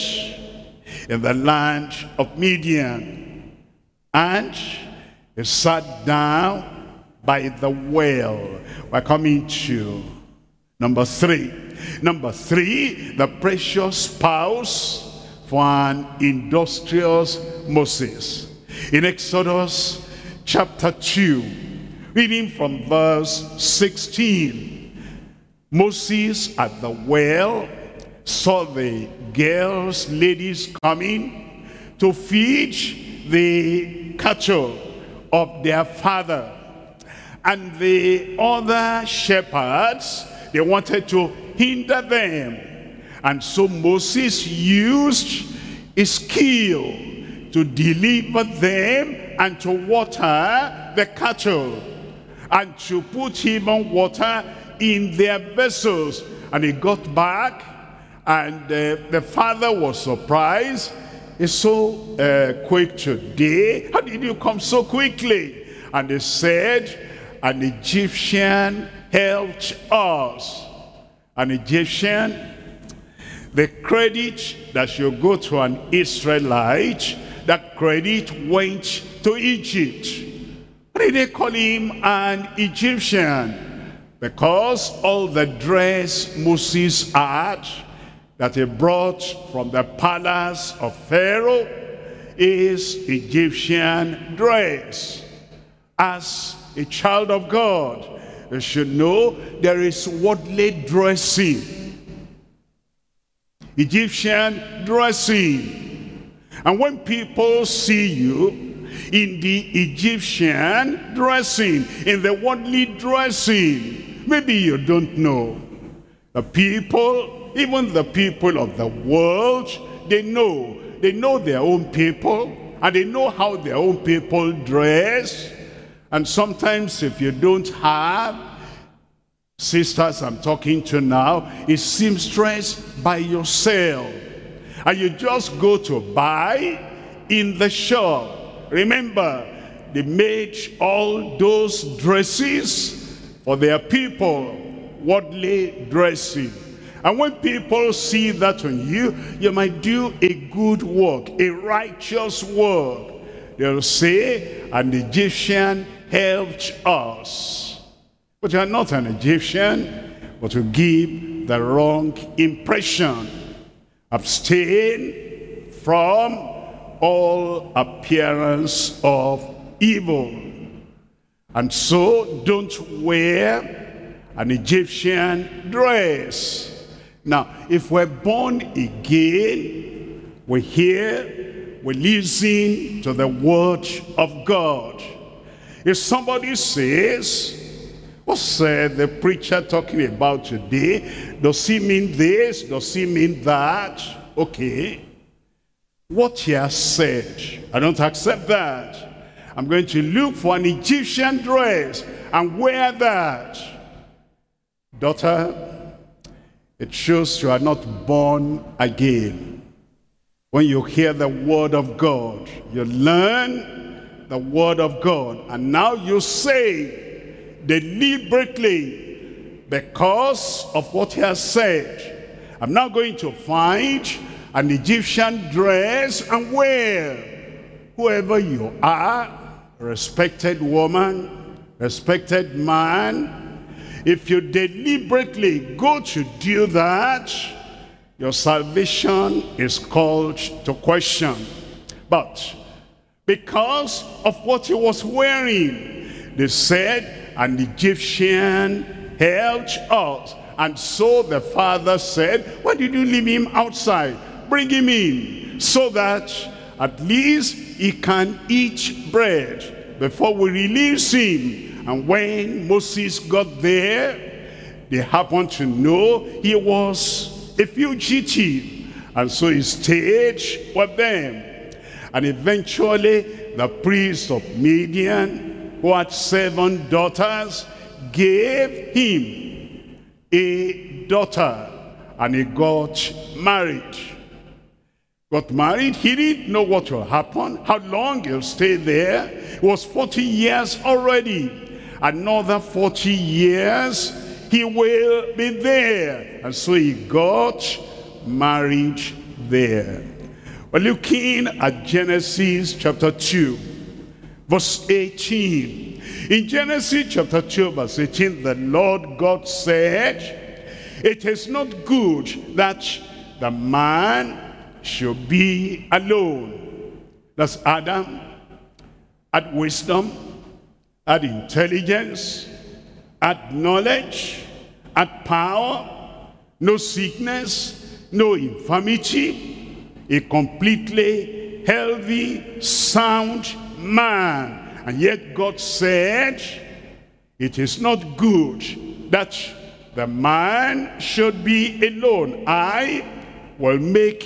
in the land of Midian. And he sat down by the well. We're coming to number three. Number three, the precious spouse for an industrious Moses. In Exodus chapter two, reading from verse sixteen, Moses at the well saw the girls, ladies coming to feed the cattle of their father. And the other shepherds, they wanted to hinder them. And so Moses used his skill to deliver them and to water the cattle and to put even water in their vessels. And he got back, and uh, the father was surprised. He's so uh, quick today. How did you come so quickly? And they said, an Egyptian helped us. An Egyptian, the credit that should go to an Israelite, that credit went to Egypt. Why did they call him an Egyptian? Because all the dress Moses had that he brought from the palace of Pharaoh is Egyptian dress. As a child of God, you should know there is worldly dressing, Egyptian dressing. And when people see you in the Egyptian dressing, in the worldly dressing, maybe you don't know. The people, even the people of the world, they know. They know their own people, and they know how their own people dress. And sometimes if you don't have sisters I'm talking to now, it's seamstress by yourself, and you just go to buy in the shop. Remember, they made all those dresses for their people, worldly dressing. And when people see that on you, you might do a good work, a righteous work. They'll say, an Egyptian helped us. But you are not an Egyptian, but you give the wrong impression. Abstain from all appearance of evil. And so don't wear an Egyptian dress. Now, if we're born again, we hear, we listen to the word of God. If somebody says, what's uh, the preacher talking about today? Does he mean this? Does he mean that? Okay. What he has said, I don't accept that. I'm going to look for an Egyptian dress and wear that. Daughter, it shows you are not born again. When you hear the word of God, you learn the word of God, and now you say deliberately, because of what he has said, I'm now going to find an Egyptian dress and wear. Whoever you are, respected woman, respected man, if you deliberately go to do that, your salvation is called to question. But because of what he was wearing, they said, an Egyptian helped us. And so the father said, why did you leave him outside? Bring him in, so that at least he can eat bread before we release him. And when Moses got there, they happened to know he was a fugitive. And so he stayed with them. And eventually, the priest of Midian, who had seven daughters, gave him a daughter. And he got married. Got married, he didn't know what will happen, how long he'll stay there. It was forty years already. Another forty years, he will be there. And so he got married there. We're looking at Genesis chapter two, verse eighteen. In Genesis chapter two, verse eighteen, the Lord God said, it is not good that the man should be alone. That's Adam had wisdom, had intelligence, had knowledge, had power, no sickness, no infirmity, a completely healthy, sound man. And yet God said, it is not good that the man should be alone. I will make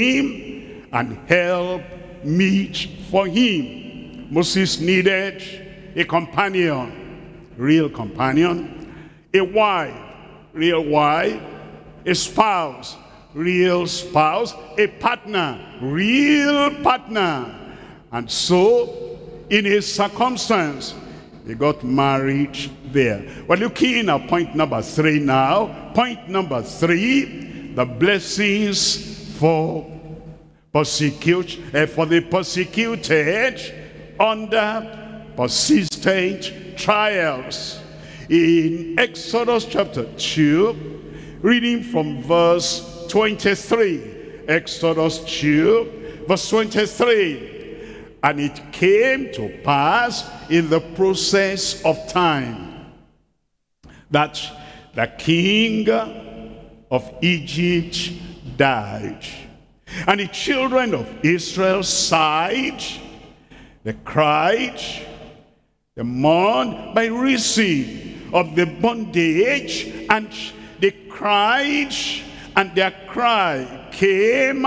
him and help meet for him. Moses needed a companion, real companion, a wife, real wife, a spouse, real spouse, a partner, real partner. And so, in his circumstance, he got married there. We're looking at point number three now. Point number three, the blessings for persecute, uh, for the persecuted under persistent trials. In Exodus chapter two, reading from verse twenty-three. Exodus two, verse twenty-three. And it came to pass in the process of time. that the king of Egypt died. And the children of Israel sighed, they cried, they mourned by reason of the bondage, and they cried, and their cry came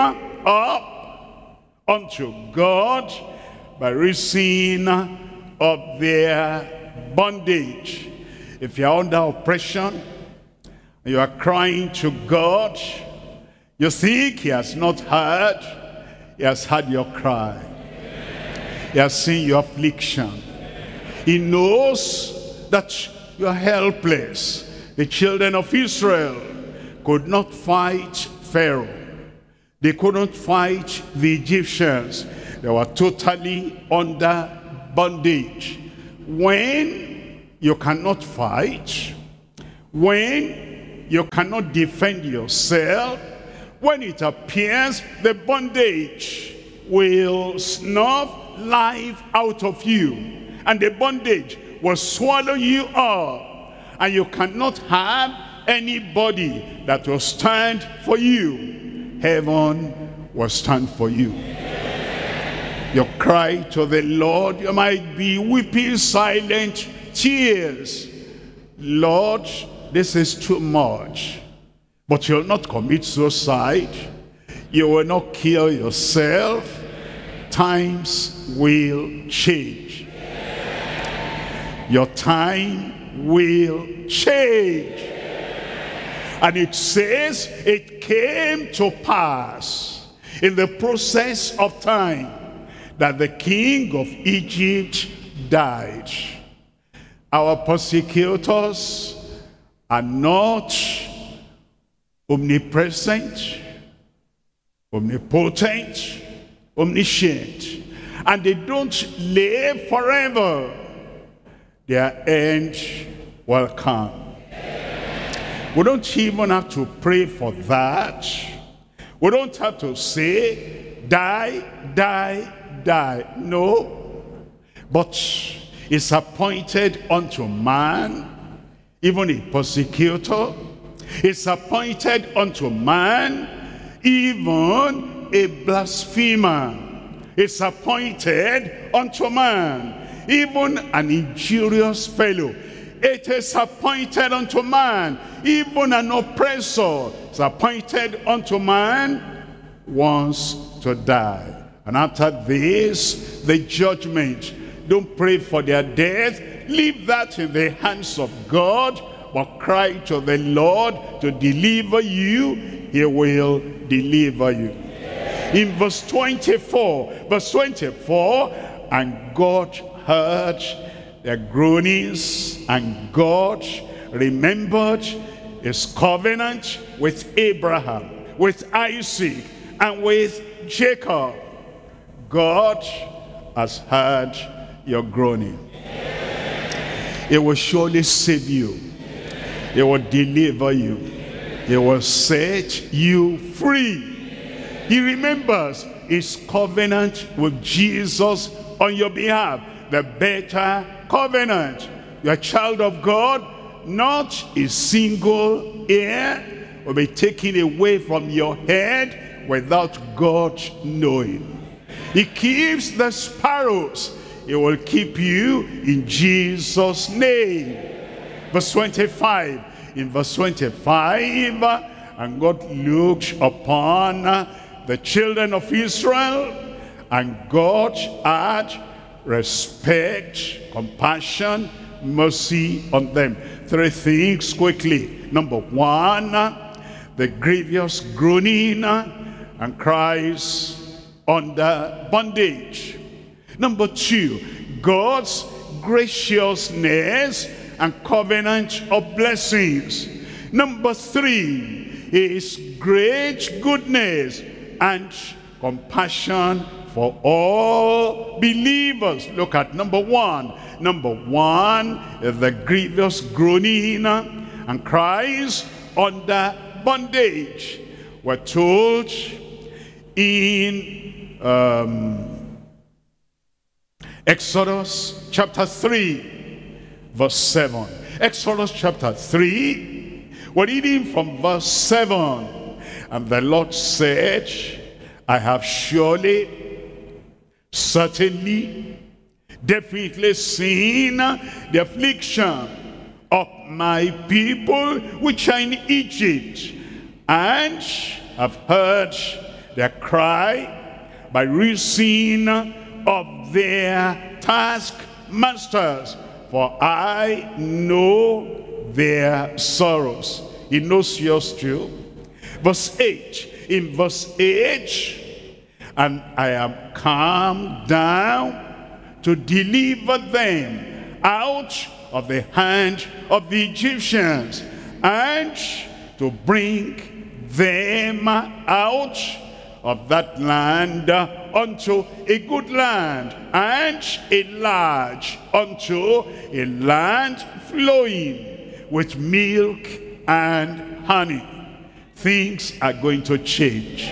up unto God by reason of their bondage. If you're under oppression, you are crying to God, you think he has not heard, he has heard your cry. He has seen your affliction. He knows that you are helpless. The children of Israel could not fight Pharaoh. They couldn't fight the Egyptians. They were totally under bondage. When you cannot fight, when you cannot defend yourself, when it appears the bondage will snuff life out of you, and the bondage will swallow you up, and you cannot have anybody that will stand for you, heaven will stand for you. You cry to the Lord, you might be weeping silent tears. Lord, this is too much. But you'll not commit suicide. You will not kill yourself. Times will change. Your time will change. And it says it came to pass in the process of time that the king of Egypt died. Our persecutors are not omnipresent, omnipotent, omniscient, and they don't live forever. Their end will come. We don't even have to pray for that. We don't have to say, die, die, die. No. But it's appointed unto man, even a persecutor. It's appointed unto man, even a blasphemer. It's appointed unto man, even an injurious fellow. It is appointed unto man, even an oppressor. It's appointed unto man once to die. And after this, the judgment. Don't pray for their death. Leave that in the hands of God. But cry to the Lord to deliver you. He will deliver you. In verse twenty-four, verse twenty-four, and God heard their groanings, and God remembered his covenant with Abraham, with Isaac, and with Jacob. God has heard your groaning. He will surely save you. He will deliver you. He will set you free. He remembers his covenant with Jesus on your behalf. The better covenant. You're a child of God. Not a single hair will be taken away from your head without God knowing. He keeps the sparrows. He will keep you in Jesus' name. Verse twenty-five. In verse twenty-five, and God looked upon the children of Israel, and God had respect, compassion, mercy on them. Three things quickly. Number one, the grievous groaning and cries under bondage. Number two, God's graciousness and covenant of blessings. Number three is great goodness and compassion for all believers. Look at number one. Number one is the grievous groaning and cries under bondage. We're told in um, Exodus chapter three, verse seven. Exodus chapter three, we're reading from verse seven. And the Lord said, I have surely, certainly, definitely seen the affliction of my people which are in Egypt, and have heard their cry by reason of their taskmasters, for I know their sorrows. He knows yours too. Verse eight, in verse eight, and I am come down to deliver them out of the hand of the Egyptians, and to bring them out of that land unto a good land, and a large, unto a land flowing with milk and honey. Things are going to change.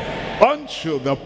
Unto the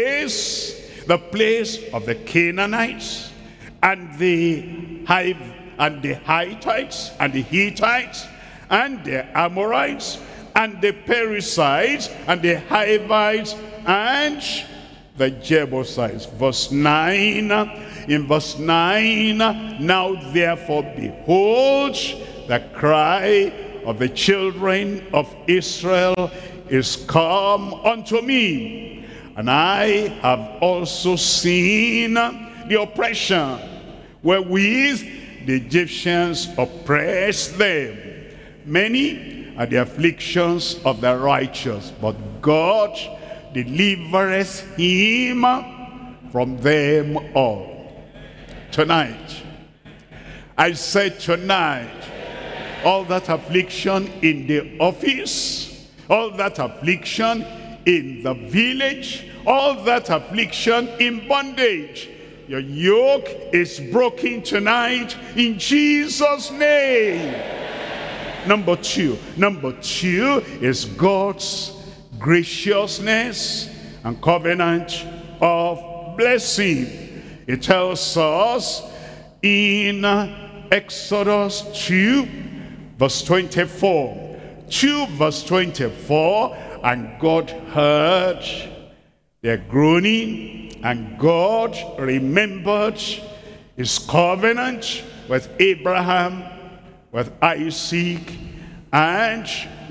place, the place of the Canaanites, and the Hiv and the Hittites, and the Hittites, and the Amorites, and the Perizzites, and the Hivites, and the Jebusites. Verse nine, in verse nine, now therefore behold, the cry of the children of Israel is come unto me, and I have also seen the oppression wherewith the Egyptians oppressed them. Many are the afflictions of the righteous, but God delivereth him from them all. Tonight, I said tonight, all that affliction in the office, all that affliction in the village, all that affliction in bondage, your yoke is broken tonight in Jesus' name. Number two, number two is God's graciousness and covenant of blessing. It tells us in Exodus two, verse twenty-four. two, verse twenty-four, and God heard their groaning, and God remembered his covenant with Abraham, with Isaac, and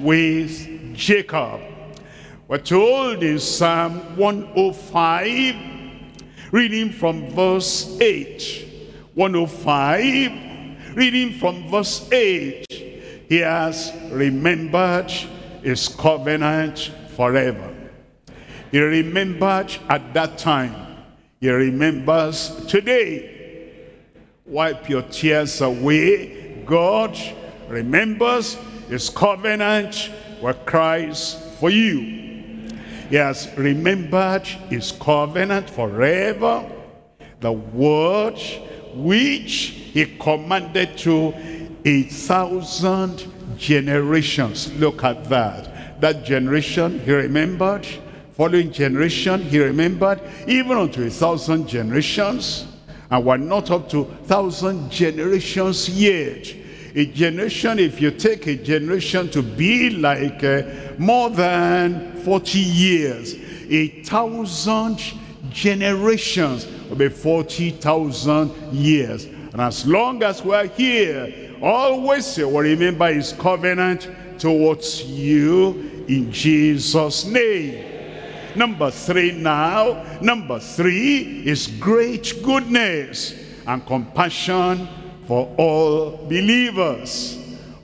with Jacob. We're told in Psalm one oh five, reading from verse eight. one oh five, reading from verse eight. He has remembered his covenant forever. He remembered at that time. He remembers today. Wipe your tears away. God remembers his covenant with Christ for you. He has remembered his covenant forever. The word which he commanded to a thousand generations. Look at that. That generation he remembered. Following generation he remembered. Even unto a thousand generations. And we're not up to thousand generations yet. A generation, if you take a generation to be like uh, more than forty years, a thousand generations will be forty thousand years. And as long as we're here, always will remember his covenant towards you in Jesus' name. Number three now. Number three is great goodness and compassion for all believers.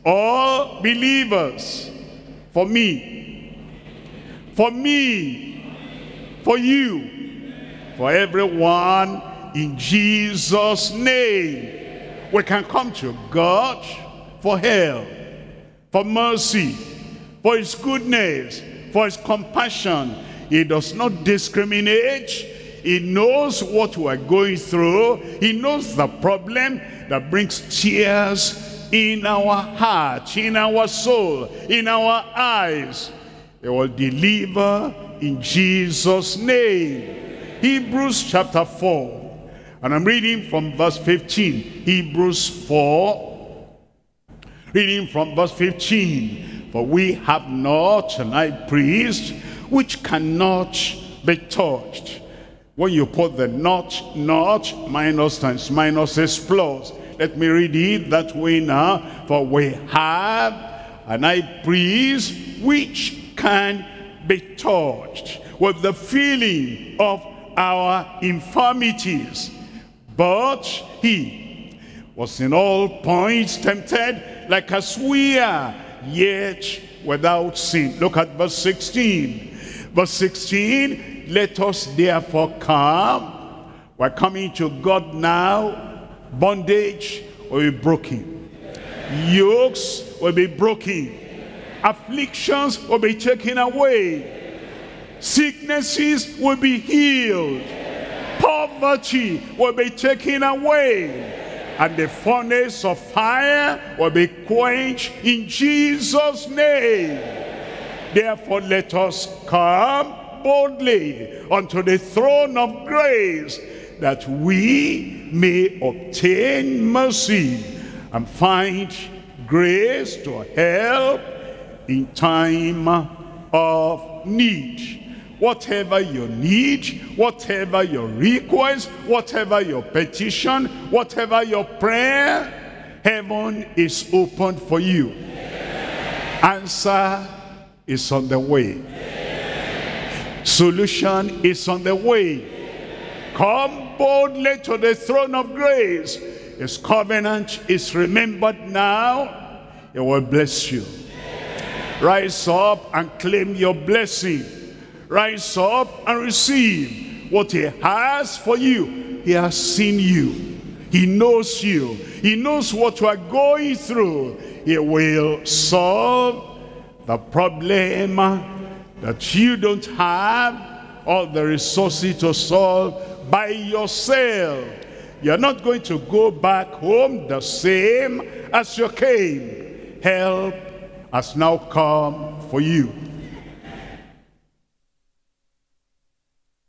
All believers. For me. For me. For you. For everyone in Jesus' name. We can come to God for help, for mercy, for his goodness, for his compassion. He does not discriminate. He knows what we're going through. He knows the problem that brings tears in our heart, in our soul, in our eyes. He will deliver in Jesus' name. Hebrews chapter four. And I'm reading from verse fifteen. Hebrews four, Reading from verse fifteen. For we have not an high priest which cannot be touched. When you put the not, not, minus times minus is plus. Let me read it that way now. For we have an high priest which can be touched with the feeling of our infirmities, but he was in all points tempted like as we are, yet without sin. Look at verse sixteen. Verse sixteen, let us therefore come. We're coming to God now. Bondage will be broken. Yokes will be broken. Afflictions will be taken away. Sicknesses will be healed. Poverty will be taken away. And the furnace of fire will be quenched in Jesus' name. Therefore let us come boldly unto the throne of grace, that we may obtain mercy and find grace to help in time of need. Whatever your need, whatever your request, whatever your petition, whatever your prayer, heaven is open for you. Answer is on the way. Solution is on the way. Come boldly to the throne of grace. His covenant is remembered now. He will bless you. Rise up and claim your blessing. Rise up and receive what he has for you. He has seen you. He knows you. He knows what you are going through. He will solve the problem that you don't have all the resources to solve by yourself. You're not going to go back home the same as you came. Help has now come for you.